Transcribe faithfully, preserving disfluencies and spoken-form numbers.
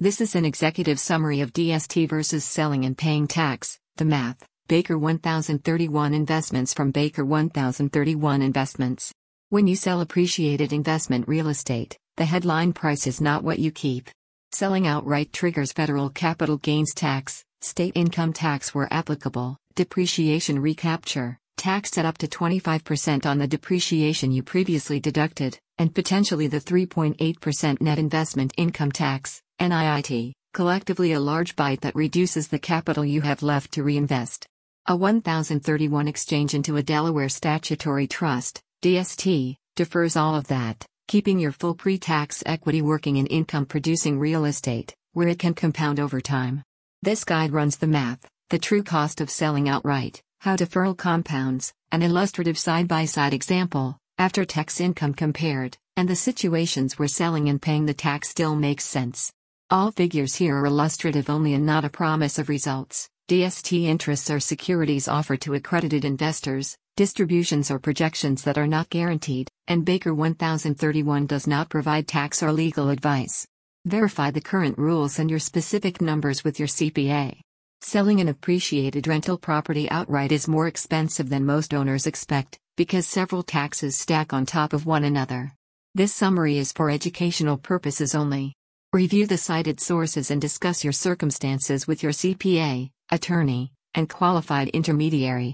This is an executive summary of D S T versus selling and paying tax, the math. Baker one thousand thirty-one Investments from Baker one thousand thirty-one Investments. When you sell appreciated investment real estate, the headline price is not what you keep. Selling outright triggers federal capital gains tax, state income tax where applicable, depreciation recapture, taxed at up to twenty-five percent on the depreciation you previously deducted, and potentially the three point eight percent net investment income tax, N I I T, collectively a large bite that reduces the capital you have left to reinvest. A one thousand thirty-one exchange into a Delaware statutory trust, D S T, defers all of that, keeping your full pre-tax equity working in income-producing real estate, where it can compound over time. This guide runs the math, the true cost of selling outright, how deferral compounds, an illustrative side-by-side example, after-tax income compared, and the situations where selling and paying the tax still makes sense. All figures here are illustrative only and not a promise of results. D S T interests are securities offered to accredited investors, distributions or projections that are not guaranteed, and Baker one thousand thirty-one does not provide tax or legal advice. Verify the current rules and your specific numbers with your C P A. Selling an appreciated rental property outright is more expensive than most owners expect, because several taxes stack on top of one another. This summary is for educational purposes only. Review the cited sources and discuss your circumstances with your C P A, attorney, and qualified intermediary.